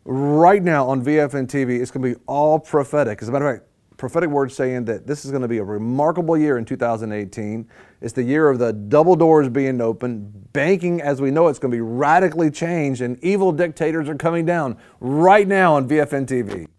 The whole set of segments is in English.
right now on VFN TV, it's going to be all prophetic. As a matter of fact, prophetic word saying that this is going to be a remarkable year in 2018. It's the year of the double doors being open. Banking, as we know, it's going to be radically changed, and evil dictators are coming down right now on VFN TV.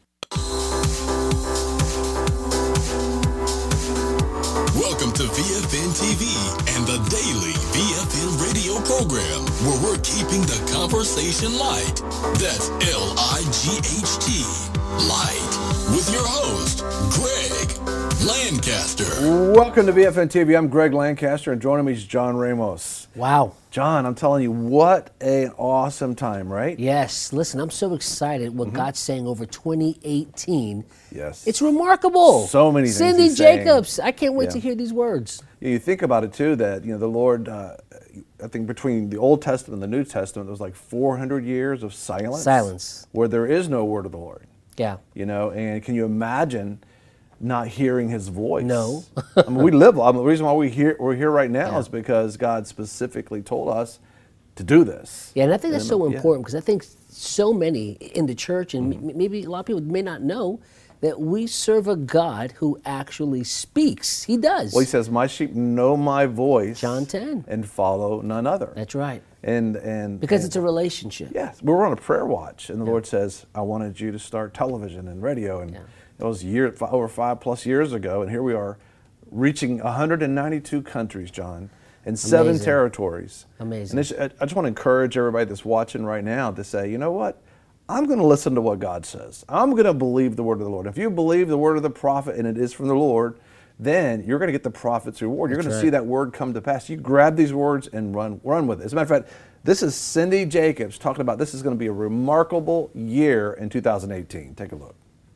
Welcome to VFN TV and the daily VFN radio program, where we're keeping the conversation light. That's L-I-G-H-T, light, with your host, Greg Lancaster. Welcome to VFN TV. I'm Greg Lancaster, and joining me is John Ramos. Wow. John, I'm telling you, what an awesome time, right? Yes. Listen, I'm so excited what God's saying over 2018. Yes. It's remarkable. So many things Cindy he's saying. Jacobs. I can't wait Yeah. to hear these words. You think about it, too, that the Lord, I think between the Old Testament and the New Testament, there was like 400 years of silence. Silence. Where there is no word of the Lord. Yeah. And can you imagine not hearing his voice? No. I mean, we live. The reason why we're here right now is because God specifically told us to do this. Yeah, and I think that's so important because I think so many in the church and maybe a lot of people may not know that we serve a God who actually speaks. He does. Well, he says, "My sheep know my voice." John 10. And follow none other. That's right. Because it's a relationship. Yes, we were on a prayer watch, and the Lord says, "I wanted you to start television and radio," and it was over 5+ years ago, and here we are, reaching 192 countries, John, and 7 territories. Amazing. And I just want to encourage everybody that's watching right now to say, you know what? I'm going to listen to what God says. I'm going to believe the word of the Lord. If you believe the word of the prophet and it is from the Lord, then you're going to get the prophet's reward. You're going to see that word come to pass. You grab these words and run with it. As a matter of fact, this is Cindy Jacobs talking about this is going to be a remarkable year in 2018. Take a look.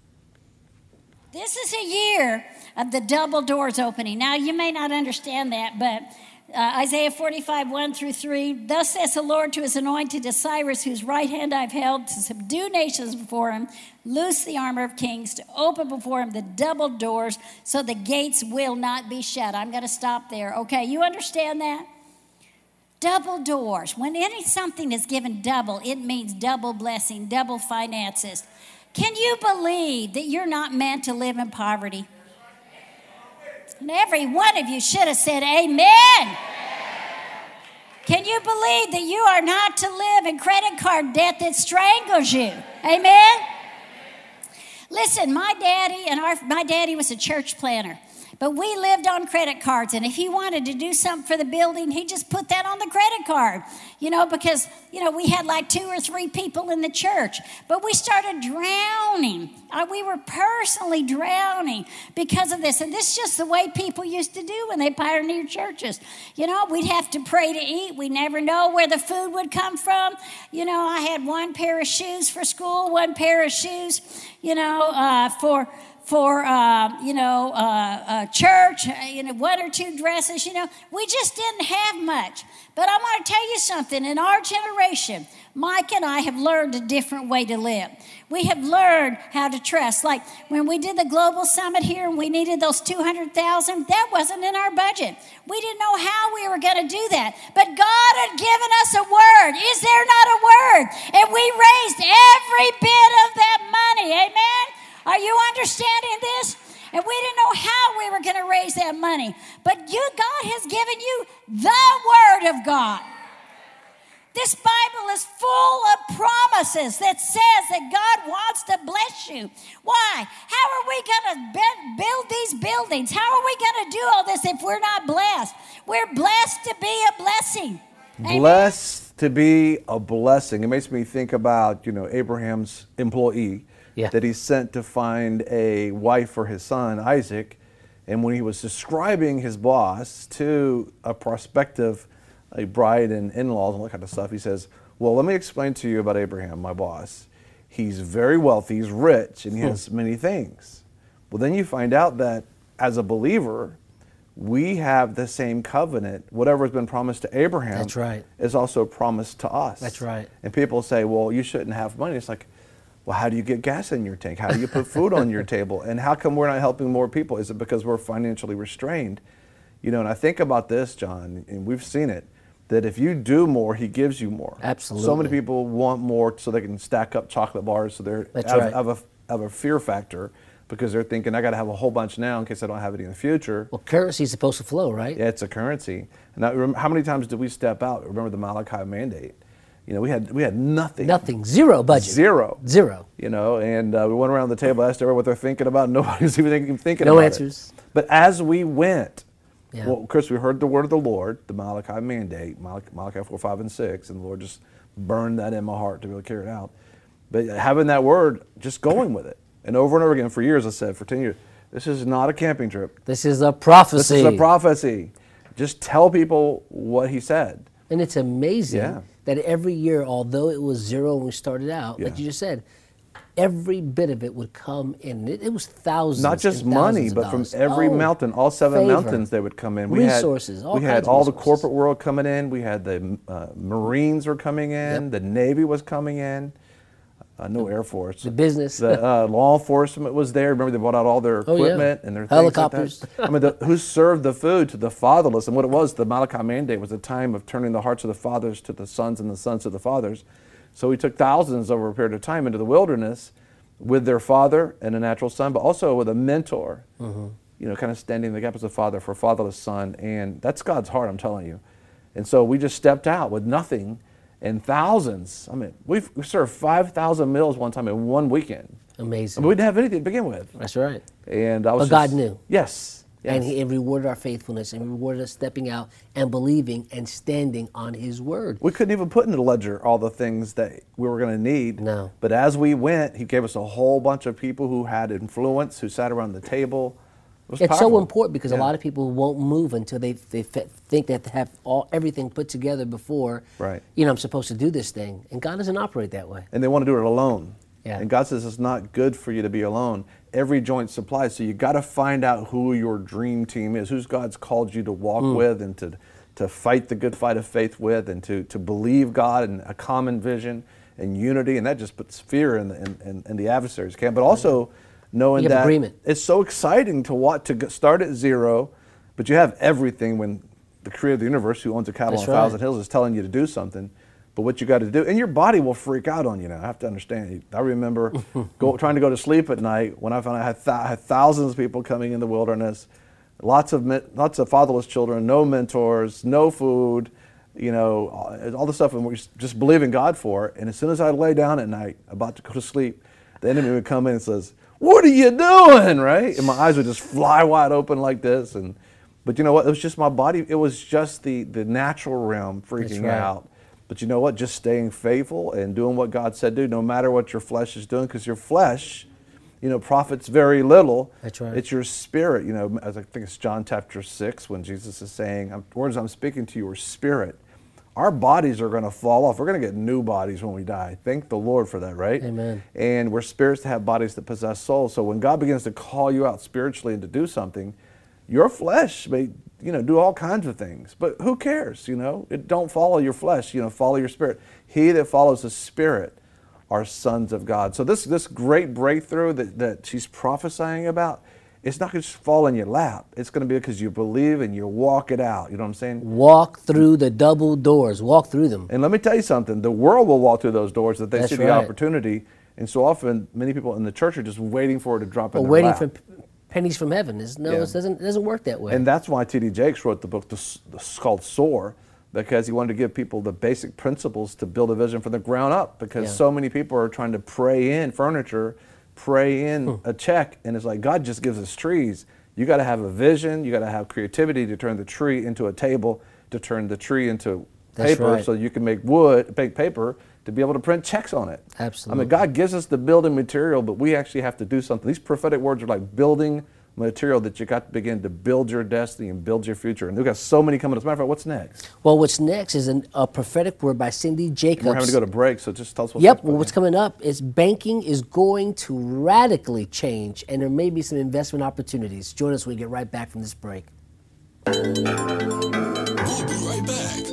This is a year of the double doors opening. Now, you may not understand that, but Isaiah 45, 1-3, thus says the Lord to his anointed, to Cyrus, whose right hand I've held, to subdue nations before him, loose the armor of kings, to open before him the double doors, so the gates will not be shut. I'm going to stop there. Okay, you understand that? Double doors. When something is given double, it means double blessing, double finances. Can you believe that you're not meant to live in poverty? And every one of you should have said amen. Can you believe that you are not to live in credit card debt that strangles you? Amen? Listen, my daddy was a church planner. But we lived on credit cards, and if he wanted to do something for the building, he just put that on the credit card, because, we had like 2 or 3 people in the church. But we started drowning. We were personally drowning because of this. And this is just the way people used to do when they pioneered churches. We'd have to pray to eat. We never know where the food would come from. I had 1 pair of shoes for school, 1 pair of shoes, for church, 1 or 2 dresses, we just didn't have much. But I want to tell you something. In our generation, Mike and I have learned a different way to live. We have learned how to trust. Like when we did the global summit here and we needed those 200,000, that wasn't in our budget. We didn't know how we were going to do that. But God had given us a word. Is there not a word? And we raised every bit of that money. Amen? Are you understanding this? And we didn't know how we were going to raise that money. But God has given you the Word of God. This Bible is full of promises that says that God wants to bless you. Why? How are we going to build these buildings? How are we going to do all this if we're not blessed? We're blessed to be a blessing. Amen? Blessed to be a blessing. It makes me think about, Abraham's employee. That he sent to find a wife for his son, Isaac. And when he was describing his boss to a prospective bride and in-laws and all that kind of stuff, he says, well, let me explain to you about Abraham, my boss. He's very wealthy, he's rich, and he has many things. Well, then you find out that as a believer, we have the same covenant. Whatever has been promised to Abraham That's right. is also promised to us. That's right. And people say, well, you shouldn't have money. It's like, well, how do you get gas in your tank? How do you put food on your table? And how come we're not helping more people? Is it because we're financially restrained? And I think about this, John, and we've seen it. that if you do more, he gives you more. Absolutely. So many people want more so they can stack up chocolate bars, so they're have a fear factor because they're thinking, I got to have a whole bunch now in case I don't have it in the future. Well, currency is supposed to flow, right? Yeah, it's a currency. And how many times did we step out? Remember the Malachi mandate? We had nothing. Nothing. Zero budget. Zero. And we went around the table, asked everyone what they're thinking about. Nobody was even thinking about it. No answers. But as we went, yeah. Well, Chris, we heard the word of the Lord, the Malachi mandate, Malachi 4, 5, and 6, and the Lord just burned that in my heart to be able to carry it out. But having that word, just going with it. And over and over again, for years I said, for 10 years, this is not a camping trip. This is a prophecy. This is a prophecy. Just tell people what he said. And it's amazing that every year, although it was zero when we started out, like you just said, every bit of it would come in. It was thousands. Not just money, but from every mountain, all 7 mountains, they would come in. Resources, we had all the corporate world coming in. We had the Marines were coming in. The Navy was coming in. No Air Force. The business. The law enforcement was there. Remember, they brought out all their equipment and their helicopters. Things like that. I mean, who served the food to the fatherless? And what it was, the Malachi mandate was a time of turning the hearts of the fathers to the sons and the sons to the fathers. So we took thousands over a period of time into the wilderness with their father and a natural son, but also with a mentor, kind of standing in the gap as a father for a fatherless son. And that's God's heart, I'm telling you. And so we just stepped out with nothing and thousands. I mean, we served 5,000 meals one time in one weekend. Amazing. I mean, we didn't have anything to begin with. That's right. And but God knew. Yes. And he rewarded our faithfulness and rewarded us stepping out and believing and standing on his word. We couldn't even put in the ledger all the things that we were going to need. No. But as we went, he gave us a whole bunch of people who had influence, who sat around the table. It's so important because a lot of people won't move until they think that they have everything put together before, I'm supposed to do this thing. And God doesn't operate that way. And they want to do it alone. Yeah. And God says it's not good for you to be alone. Every joint supplies. So you got to find out who your dream team is, who's God's called you to walk with and to fight the good fight of faith with, and to believe God and a common vision and unity. And that just puts fear in the adversary's camp. But also knowing that agreement. It's so exciting to start at zero, but you have everything when the creator of the universe, who owns a cattle on 1,000 hills, is telling you to do something. But what you got to do, and your body will freak out on you now. I have to understand. I remember trying to go to sleep at night when I found I had thousands of people coming in the wilderness, lots of fatherless children, no mentors, no food, all the stuff, and we just believe in God for it. And as soon as I lay down at night, about to go to sleep, the enemy would come in and says, "What are you doing?" Right? And my eyes would just fly wide open like this. But you know what? It was just my body. It was just the natural realm freaking out. But you know what? Just staying faithful and doing what God said do, no matter what your flesh is doing, because your flesh, profits very little. That's right. It's your spirit. As I think it's John chapter 6 when Jesus is saying, "Words I'm speaking to you are spirit." Our bodies are going to fall off. We're going to get new bodies when we die. Thank the Lord for that, right? Amen. And we're spirits that have bodies that possess souls. So when God begins to call you out spiritually and to do something, your flesh may do all kinds of things, but who cares? Don't follow your flesh. Follow your spirit. He that follows the Spirit are sons of God. So this great breakthrough that she's prophesying about, it's not going to just fall in your lap. It's going to be because you believe and you walk it out. You know what I'm saying? Walk through the double doors. Walk through them. And let me tell you something. The world will walk through those doors if they see the opportunity. And so often, many people in the church are just waiting for it to drop in their lap. Waiting for pennies from heaven. It doesn't work that way. And that's why T.D. Jakes wrote the book called Soar, because he wanted to give people the basic principles to build a vision from the ground up, because so many people are trying to pray in furniture, pray in a check, and it's like God just gives us trees. You got to have a vision, you got to have creativity to turn the tree into a table, to turn the tree into paper, so you can make paper, to be able to print checks on it. Absolutely. I mean, God gives us the building material, but we actually have to do something. These prophetic words are like building material that you got to begin to build your destiny and build your future. And we've got so many coming. As a matter of fact, what's next? Well, what's next is a prophetic word by Cindy Jacobs. We're having to go to break, so just tell us what's next. Well, what's coming up is banking is going to radically change, and there may be some investment opportunities. Join us when we get right back from this break. We'll be right back.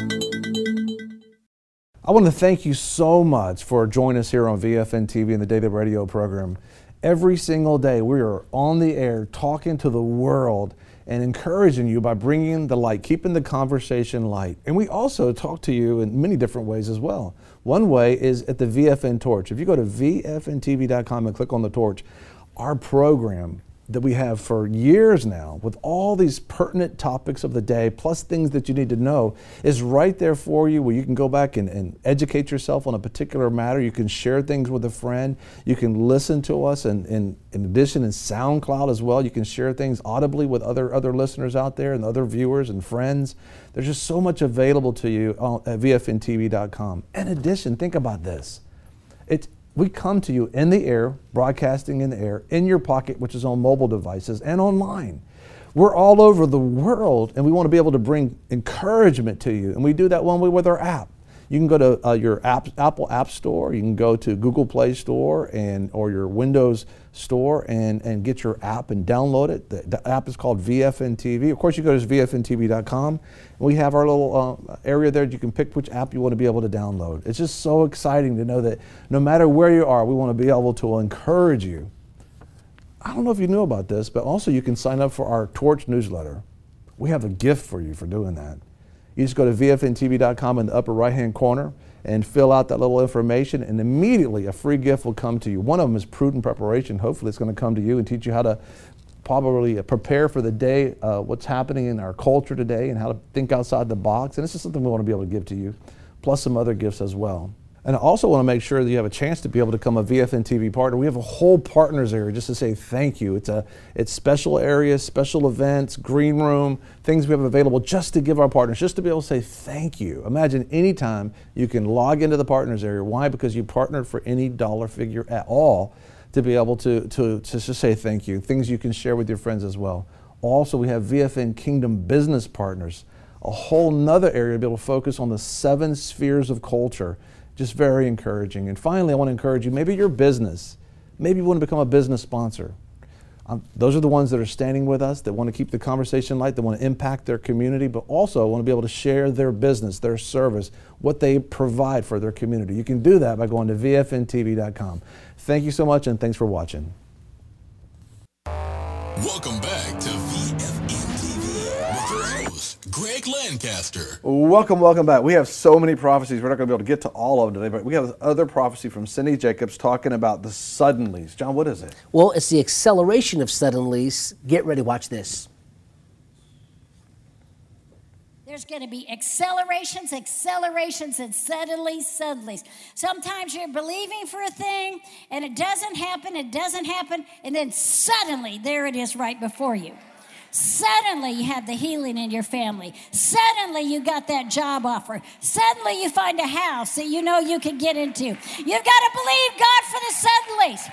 I want to thank you so much for joining us here on VFN TV and the Daily Radio program. Every single day we are on the air talking to the world and encouraging you by bringing the light, keeping the conversation light. And we also talk to you in many different ways as well. One way is at the VFN Torch. If you go to vfntv.com and click on the torch, our program that we have for years now with all these pertinent topics of the day, plus things that you need to know, is right there for you, where you can go back and educate yourself on a particular matter. You can share things with a friend. You can listen to us, and in addition in SoundCloud as well. You can share things audibly with other listeners out there and other viewers and friends. There's just so much available to you at vfntv.com. In addition, think about this. We come to you in the air, broadcasting in the air, in your pocket, which is on mobile devices, and online. We're all over the world, and we want to be able to bring encouragement to you. And we do that one way with our app. You can go to your Apple App Store. You can go to Google Play Store or your Windows Store and get your app and download it. The app is called VFN TV. Of course, you go to vfntv.com. And we have our little area there. You can pick which app you want to be able to download. It's just so exciting to know that no matter where you are, we want to be able to encourage you. I don't know if you knew about this, but also you can sign up for our Torch newsletter. We have a gift for you for doing that. You just go to vfntv.com in the upper right-hand corner and fill out that little information, and immediately a free gift will come to you. One of them is Prudent Preparation. Hopefully it's going to come to you and teach you how to probably prepare for the day, what's happening in our culture today, and how to think outside the box. And this is something we want to be able to give to you, plus some other gifts as well. And I also want to make sure that you have a chance to be able to become a VFN TV partner. We have a whole partners area just to say thank you. It's special areas, special events, green room, things we have available just to give our partners, just to be able to say thank you. Imagine anytime you can log into the partners area. Why? Because you partnered for any dollar figure at all to be able to just say thank you. Things you can share with your friends as well. Also, we have VFN Kingdom Business Partners, a whole nother area to be able to focus on the 7 spheres of culture. Just very encouraging. And finally, I want to encourage you, maybe your business, maybe you want to become a business sponsor. Those are the ones that are standing with us, that want to keep the conversation light, that want to impact their community, but also want to be able to share their business, their service, what they provide for their community. You can do that by going to vfntv.com. Thank you so much, and thanks for watching. Welcome back to VFN TV with your host, Greg Lancaster. Welcome back. We have so many prophecies. We're not going to be able to get to all of them today, but we have this other prophecy from Cindy Jacobs talking about the suddenlies. John, what is it? Well, it's the acceleration of suddenlies. Get ready, watch this. There's going to be accelerations, and suddenlies. Sometimes you're believing for a thing, and it doesn't happen, and then suddenly, there it is right before you. Suddenly you have the healing in your family. Suddenly you got that job offer. Suddenly you find a house that you know you can get into. You've got to believe God for the suddenlies.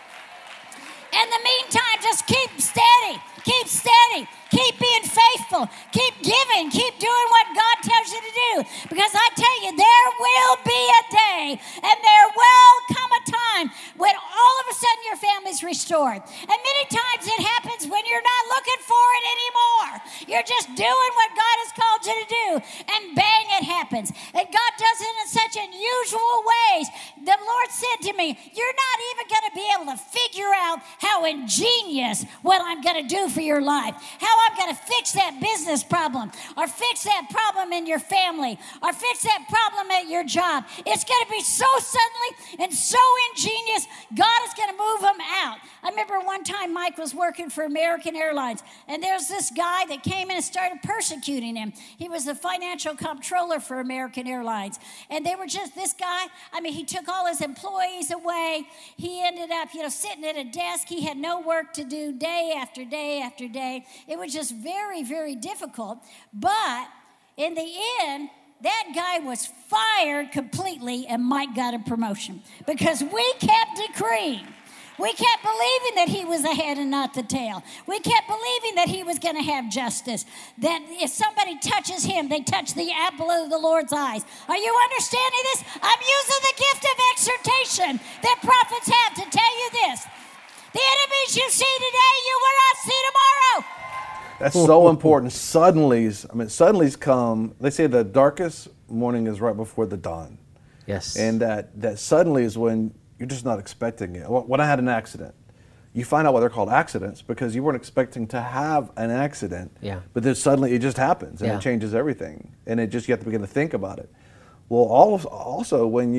In the meantime, just keep steady, keep being faithful, keep giving, keep doing what God tells you to do. Because I tell you, there will be a day and there will come a time when all of a sudden your family's restored. And many times it happens when you're not looking for it anymore. You're just doing what God has called you to do, and bang, it happens. And God does it in such unusual ways. The Lord said to me, you're not even going to be able to figure out how ingenious what I'm going to do for your life, how I'm going to fix that business problem, or fix that problem in your family, or fix that problem at your job. It's going to be so suddenly and so ingenious, God is going to move them out. I remember one time Mike was working for American Airlines, and there's this guy that came in and started persecuting him. He was the financial comptroller for American Airlines, and they were just, this guy, he took all his employees away. He ended up, sitting at a desk. He had no work to do day after day after day. It was just very, very difficult. But in the end, that guy was fired completely, and Mike got a promotion because we kept decreeing. We kept believing that he was the head and not the tail. We kept believing that he was going to have justice, that if somebody touches him, they touch the apple of the Lord's eyes. Are you understanding this? I'm using the gift of exhortation that prophets have to tell you this. The enemies you see today, you will not see tomorrow. That's so important. Suddenlies come, they say the darkest morning is right before the dawn. Yes. And that suddenly is when you're just not expecting it. When I had an accident, you find out why they're called accidents, because you weren't expecting to have an accident. Yeah. But then suddenly it just happens, and Yeah. it changes everything. And you have to begin to think about it. Well, also when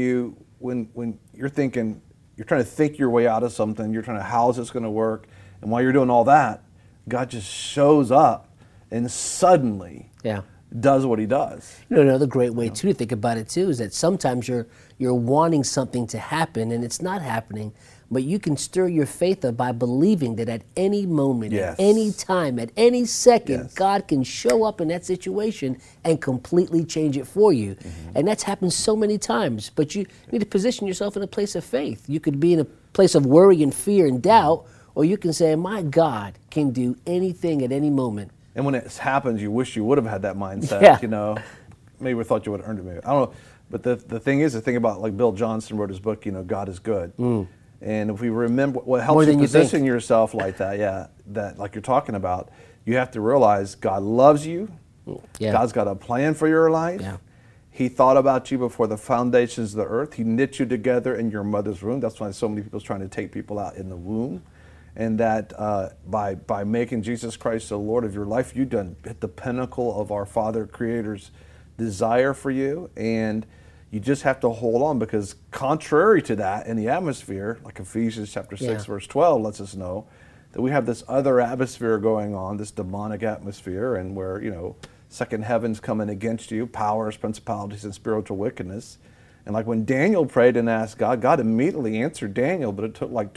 you're thinking, you're trying to think your way out of something, you're trying to how is this going to work, and while you're doing all that, God just shows up and suddenly does what he does. You know, another great way too to think about it too is that sometimes you're wanting something to happen and it's not happening, but you can stir your faith up by believing that at any moment, Yes. at any time, at any second, Yes. God can show up in that situation and completely change it for you. And that's happened so many times, but you need to position yourself in a place of faith. You could be in a place of worry and fear and doubt, or you can say, my God can do anything at any moment. And when it happens, you wish you would have had that mindset. Yeah. You know, maybe we thought you would have earned it. Maybe I don't know. But the thing is, the thing about, like Bill Johnson wrote his book, you know, God is good. And if we remember, what helps you position yourself like that, that like you're talking about, you have to realize God loves you. Yeah. God's got a plan for your life. Yeah. He thought about you before the foundations of the earth. He knit you together in your mother's womb. That's why so many people are trying to take people out in the womb. And that by making Jesus Christ the Lord of your life, you done hit the pinnacle of our Father Creator's desire for you. And you just have to hold on, because contrary to that, in the atmosphere, like Ephesians chapter 6, verse 12 lets us know, that we have this other atmosphere going on, this demonic atmosphere, and where, you know, second heaven's coming against you, powers, principalities, and spiritual wickedness. And like when Daniel prayed and asked God, God immediately answered Daniel, but it took like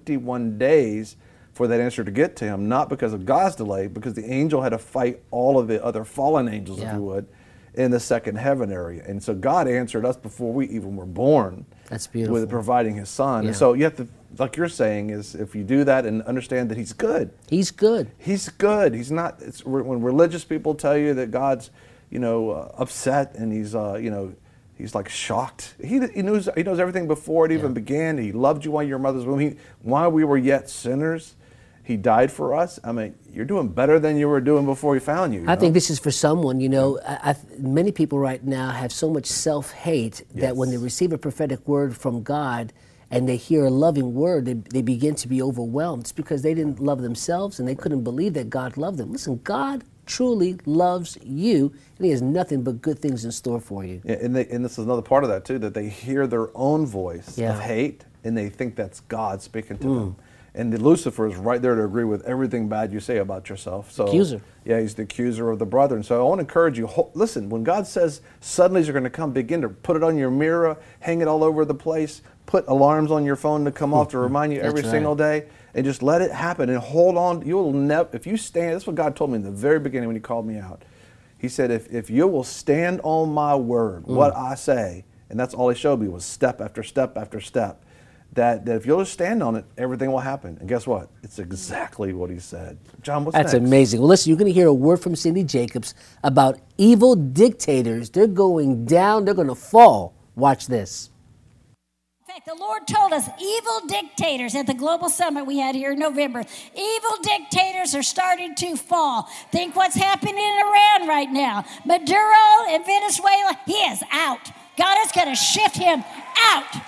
21 days for that answer to get to him, not because of God's delay, because the angel had to fight all of the other fallen angels, if you would, in the second heaven area. And so God answered us before we even were born. That's beautiful. With providing his son. Yeah. And so you have to, like you're saying, is if you do that and understand that he's good. He's good. He's good. He's not, when religious people tell you that God's, you know, upset and he's, you know, he's like shocked. He knows everything before it even began. He loved you while you were in your mother's womb. While we were yet sinners, he died for us. I mean, you're doing better than you were doing before he found you. I think this is for someone, you know, many people right now have so much self-hate that when they receive a prophetic word from God and they hear a loving word, they begin to be overwhelmed. It's because they didn't love themselves and they couldn't believe that God loved them. Listen, God truly loves you, and he has nothing but good things in store for you. Yeah, and this is another part of that too, that they hear their own voice of hate and they think that's God speaking to them. And Lucifer is right there to agree with everything bad you say about yourself. So, accuser. Yeah, he's the accuser of the brethren. So I want to encourage you, listen, when God says suddenlies are going to come, begin to put it on your mirror, hang it all over the place, put alarms on your phone to come off to remind you every single day, and just let it happen and hold on. You'll never, if you stand, that's what God told me in the very beginning when he called me out. He said, if you will stand on my word, what I say, and that's all he showed me was step after step after step, that if you'll just stand on it, everything will happen. And guess what? It's exactly what he said. John, what's That's next? amazing. Well, listen, you're going to hear a word from Cindy Jacobs about evil dictators. They're going down. They're going to fall. Watch this. In fact, the Lord told us evil dictators at the Global Summit we had here in November. Evil dictators are starting to fall. Think what's happening in Iran right now. Maduro in Venezuela, he is out. God is going to shift him out.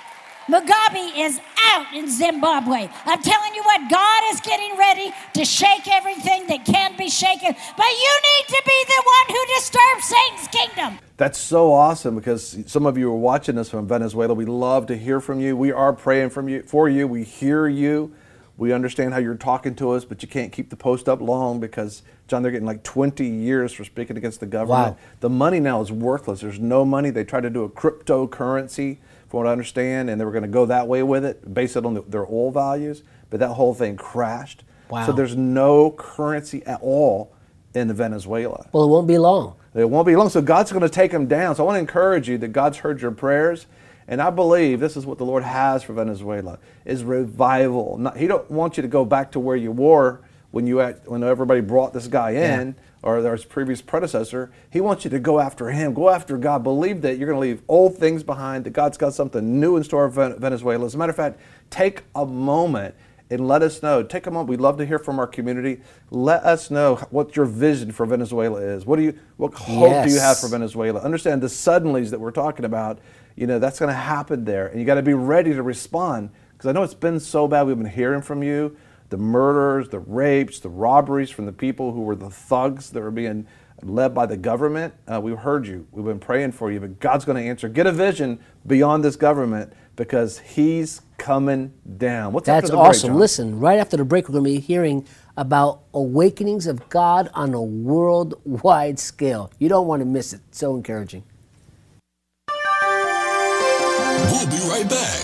Mugabe is out in Zimbabwe. I'm telling you what, God is getting ready to shake everything that can be shaken, but you need to be the one who disturbs Satan's kingdom. That's so awesome, because some of you are watching us from Venezuela. We love to hear from you. We are praying for you. We hear you. We understand how you're talking to us, but you can't keep the post up long because, John, they're getting like 20 years for speaking against the government. Wow. The money now is worthless. There's no money. They tried to do a cryptocurrency, from what I understand, and they were going to go that way with it, base it on their oil values, but that whole thing crashed. Wow. So there's no currency at all in Venezuela. Well, it won't be long. It won't be long. So God's going to take them down. So I want to encourage you that God's heard your prayers. And I believe this is what the Lord has for Venezuela, is revival. He don't want you to go back to where you were when everybody brought this guy in, or their previous predecessor. He wants you to go after him. Go after God. Believe that you're going to leave old things behind, that God's got something new in store for Venezuela. As a matter of fact, take a moment and let us know. Take a moment. We'd love to hear from our community. Let us know what your vision for Venezuela is. What hope do you have for Venezuela? Understand the suddenlies that we're talking about. You know, that's going to happen there, and you got to be ready to respond. Because I know it's been so bad. We've been hearing from you, the murders, the rapes, the robberies from the people who were the thugs that were being led by the government. We've heard you. We've been praying for you, but God's going to answer. Get a vision beyond this government because he's coming down. What's That's after the break, awesome. John? Listen, right after the break, we're going to be hearing about awakenings of God on a worldwide scale. You don't want to miss it. So encouraging. We'll be right back.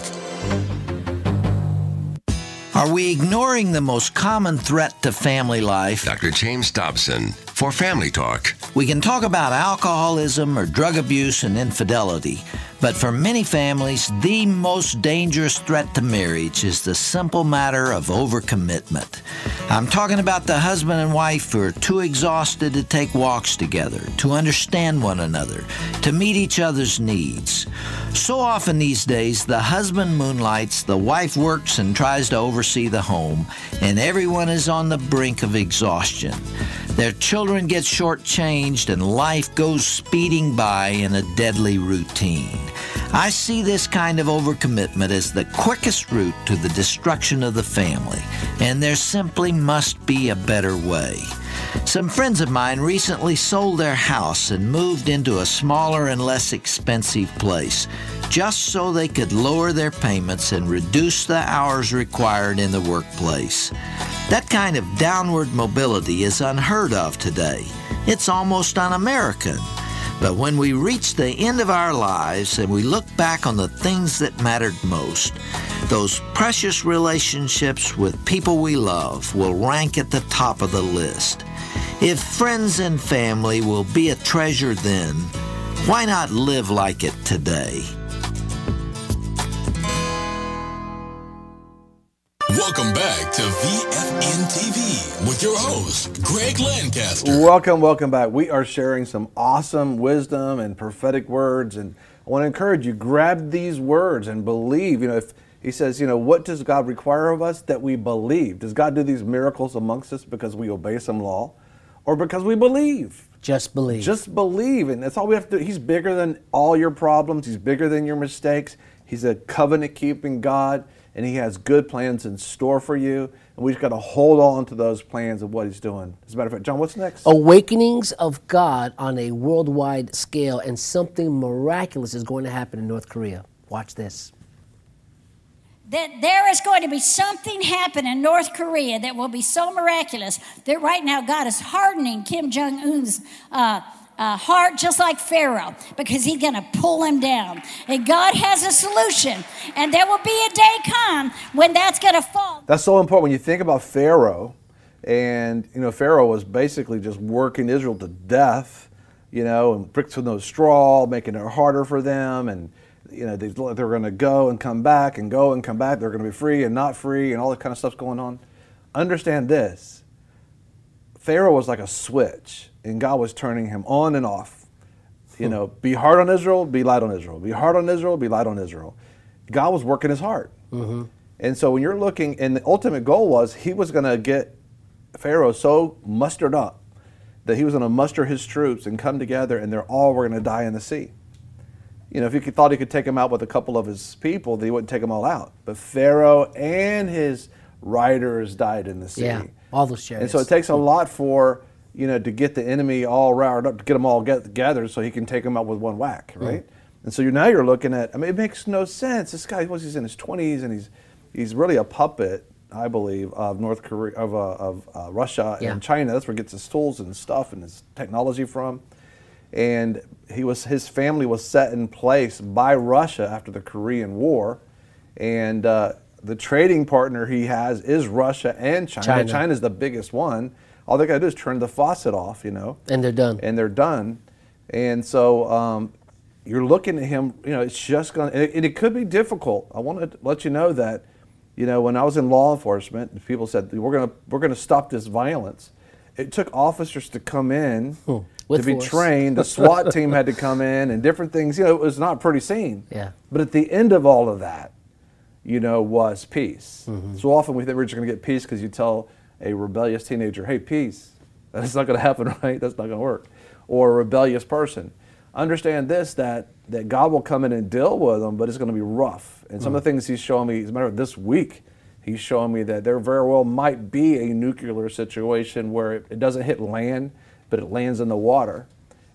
Are we ignoring the most common threat to family life? Dr. James Dobson for Family Talk. We can talk about alcoholism or drug abuse and infidelity, but for many families, the most dangerous threat to marriage is the simple matter of overcommitment. I'm talking about the husband and wife who are too exhausted to take walks together, to understand one another, to meet each other's needs. So often these days, the husband moonlights, the wife works and tries to oversee the home, and everyone is on the brink of exhaustion. Their children get shortchanged and life goes speeding by in a deadly routine. I see this kind of overcommitment as the quickest route to the destruction of the family, and there simply must be a better way. Some friends of mine recently sold their house and moved into a smaller and less expensive place, just so they could lower their payments and reduce the hours required in the workplace. That kind of downward mobility is unheard of today. It's almost un-American. But when we reach the end of our lives and we look back on the things that mattered most, those precious relationships with people we love will rank at the top of the list. If friends and family will be a treasure then, why not live like it today? Welcome back to VFN TV with your host, Greg Lancaster. Welcome back. We are sharing some awesome wisdom and prophetic words, and I want to encourage you, grab these words and believe. You know, if he says, you know, what does God require of us? That we believe. Does God do these miracles amongst us because we obey some law or because we believe? Just believe. Just believe, and that's all we have to do. He's bigger than all your problems. He's bigger than your mistakes. He's a covenant-keeping God, and he has good plans in store for you, and we just got to hold on to those plans of what he's doing. As a matter of fact, John, what's next? Awakenings of God on a worldwide scale, and something miraculous is going to happen in North Korea. Watch this. That there is going to be something happen in North Korea that will be so miraculous that right now God is hardening Kim Jong-un's heart just like Pharaoh, because he's going to pull him down. And God has a solution, and there will be a day come when that's going to fall. That's so important when you think about Pharaoh. And, you know, Pharaoh was basically just working Israel to death, you know, and bricks with no straw, making it harder for them. And, you know, they're going to go and come back and go and come back. They're going to be free and not free and all that kind of stuff's going on. Understand this. Pharaoh was like a switch, and God was turning him on and off. You know, be hard on Israel, be light on Israel. Be hard on Israel, be light on Israel. God was working his heart. Mm-hmm. And so when you're looking, and the ultimate goal was he was going to get Pharaoh so mustered up that he was going to muster his troops and come together, and they're all were going to die in the sea. You know, if he thought he could take them out with a couple of his people, he wouldn't take them all out. But Pharaoh and his riders died in the sea. Yeah, all those chariots. And so it takes a lot for, you know, to get the enemy all riled up, to get them all gathered so he can take them out with one whack, right? And so now you're looking at, I mean, it makes no sense. This guy, he's in his 20s, and he's really a puppet, I believe, of North Korea, of Russia and China. That's where he gets his tools and stuff and his technology from. And his family was set in place by Russia after the Korean War, and the trading partner he has is Russia and China. China's the biggest one. All they got to do is turn the faucet off, you know, and they're done. And so you're looking at him. You know, it's just going, and it could be difficult. I want to let you know that, you know, when I was in law enforcement, people said we're gonna stop this violence. It took officers to come in. To be trained. The SWAT team had to come in and different things. You know, it was not a pretty scene. Yeah. But at the end of all of that, you know, was peace. Mm-hmm. So often we think we're just going to get peace because you tell a rebellious teenager, hey, peace. That's not going to happen, right? That's not going to work. Or a rebellious person. Understand this, that that God will come in and deal with them, but it's going to be rough. And some of the things he's showing me, as a matter of this week, he's showing me that there very well might be a nuclear situation where it doesn't hit land, but it lands in the water,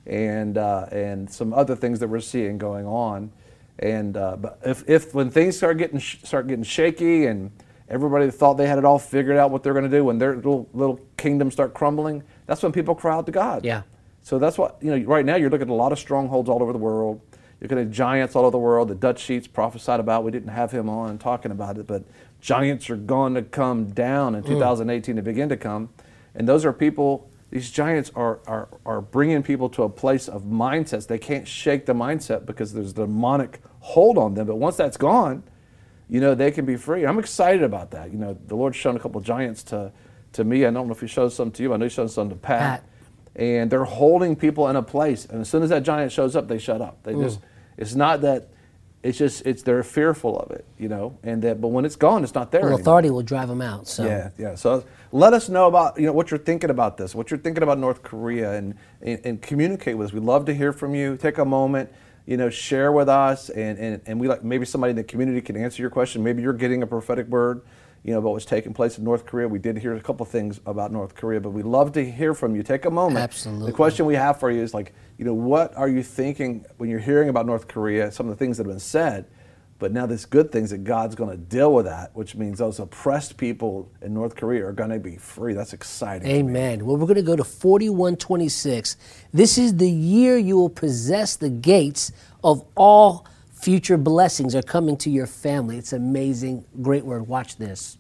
and some other things that we're seeing going on. And but if when things start getting shaky and everybody thought they had it all figured out what they're going to do, when their little kingdoms start crumbling, that's when people cry out to God. Yeah. So that's what, right now you're looking at a lot of strongholds all over the world. You're looking at giants all over the world. The Dutch Sheets prophesied about, we didn't have him on and talking about it, but giants are going to come down in 2018 to begin to come. And those are people, these giants are bringing people to a place of mindsets. They can't shake the mindset because there's a demonic hold on them. But once that's gone, they can be free. I'm excited about that. The Lord's shown a couple of giants to me. I don't know if he showed some to you. I know he showed some to Pat. And they're holding people in a place. And as soon as that giant shows up, they shut up. They just, it's not that, they're fearful of it, but when it's gone, it's not there anymore. Authority will drive them out. So. Yeah. So let us know about, what you're thinking about this, what you're thinking about North Korea, and communicate with us. We'd love to hear from you. Take a moment, share with us, and we like, maybe somebody in the community can answer your question. Maybe you're getting a prophetic word, about what's taking place in North Korea. We did hear a couple things about North Korea, but we'd love to hear from you. Take a moment. Absolutely. The question we have for you is what are you thinking when you're hearing about North Korea, some of the things that have been said, but now there's good things that God's going to deal with that, which means those oppressed people in North Korea are going to be free. That's exciting. Amen. Well, we're going to go to 41:26. This is the year you will possess the gates of all future blessings are coming to your family. It's amazing. Great word. Watch this.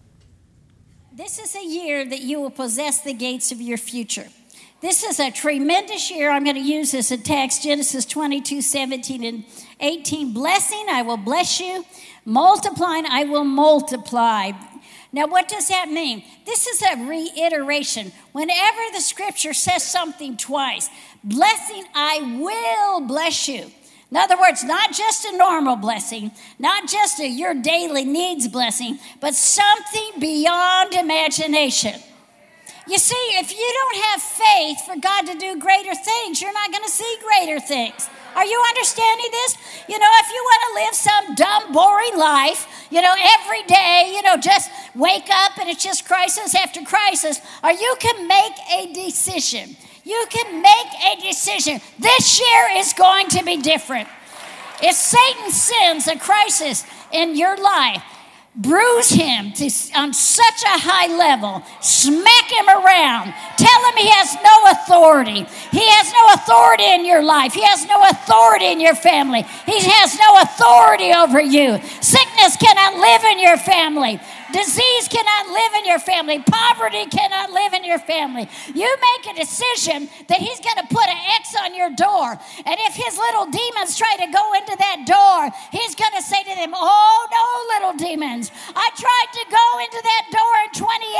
This is a year that you will possess the gates of your future. This is a tremendous year. I'm going to use as a text, Genesis 22:17 and 18. Blessing, I will bless you. Multiplying, I will multiply. Now, what does that mean? This is a reiteration. Whenever the scripture says something twice, blessing, I will bless you. In other words, not just a normal blessing, not just your daily needs blessing, but something beyond imagination. You see, if you don't have faith for God to do greater things, you're not going to see greater things. Are you understanding this? If you want to live some dumb, boring life, every day, just wake up and it's just crisis after crisis, or you can make a decision. You can make a decision. This year is going to be different. If Satan sends a crisis in your life, bruise him on such a high level, smack him around, tell him he has no authority. He has no authority in your life. He has no authority in your family. He has no authority over you. Sickness cannot live in your family. Disease cannot live in your family. Poverty cannot live in your family. You make a decision that he's going to put an X on your door. And if his little demons try to go into that door, he's going to say to them, oh, no, little demons. I tried to go into that door in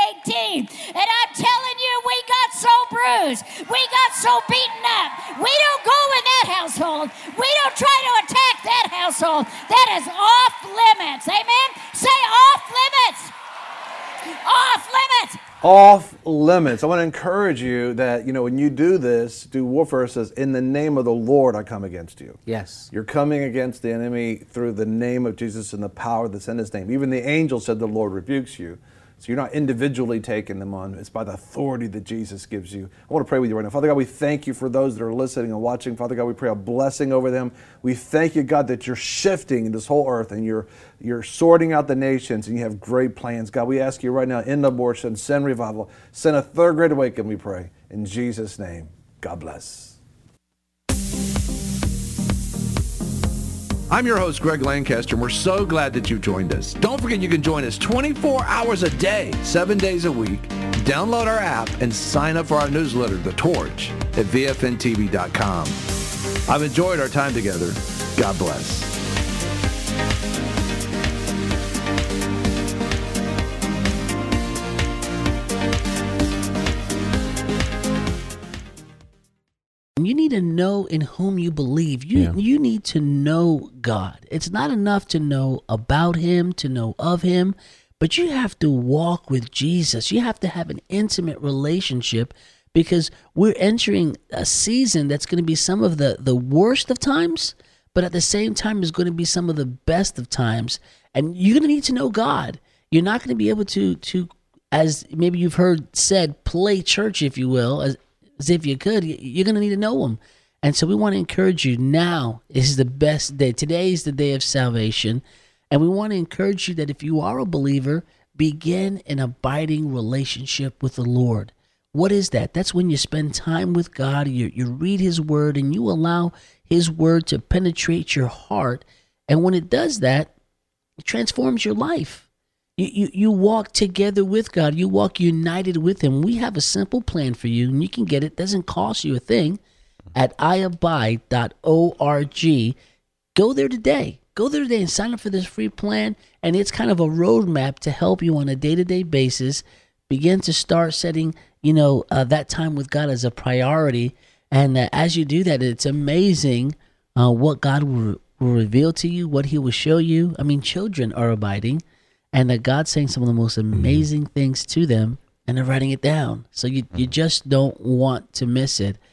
2018. And I'm telling you, we got so bruised. We got so beaten up. We don't go in that household. We don't try to attack that household. That is off limits. Amen? Say off limits. Off limits. Off limits. I want to encourage you that, when you do this, do warfare, it says, in the name of the Lord, I come against you. Yes. You're coming against the enemy through the name of Jesus and the power that's in his name. Even the angel said the Lord rebukes you. So you're not individually taking them on. It's by the authority that Jesus gives you. I want to pray with you right now. Father God, we thank you for those that are listening and watching. Father God, we pray a blessing over them. We thank you, God, that you're shifting this whole earth and you're sorting out the nations and you have great plans. God, we ask you right now, end abortion, send revival, send a third great awakening, we pray. In Jesus' name, God bless. I'm your host, Greg Lancaster, and we're so glad that you've joined us. Don't forget you can join us 24 hours a day, 7 days a week. Download our app and sign up for our newsletter, The Torch, at VFNTV.com. I've enjoyed our time together. God bless. You need to know in whom you believe. You need to know God. It's not enough to know about him, to know of him, but you have to walk with Jesus. You have to have an intimate relationship because we're entering a season that's going to be some of the worst of times, but at the same time, it's going to be some of the best of times. And you're going to need to know God. You're not going to be able to, as maybe you've heard said, play church, if you will, as if you could. You're going to need to know Him. And so we want to encourage you now. Is the best day. Today is the day of salvation. And we want to encourage you that if you are a believer, begin an abiding relationship with the Lord. What is that? That's when you spend time with God, you read His Word, and you allow His Word to penetrate your heart. And when it does that, it transforms your life. You walk together with God. You walk united with Him. We have a simple plan for you, and you can get it. It doesn't cost you a thing at iabide.org. Go there today. Go there today and sign up for this free plan. And it's kind of a roadmap to help you on a day-to-day basis begin to start setting, that time with God as a priority. And as you do that, it's amazing what God will reveal to you, what He will show you. I mean, children are abiding, and God's saying some of the most amazing things to them, and they're writing it down. So you just don't want to miss it.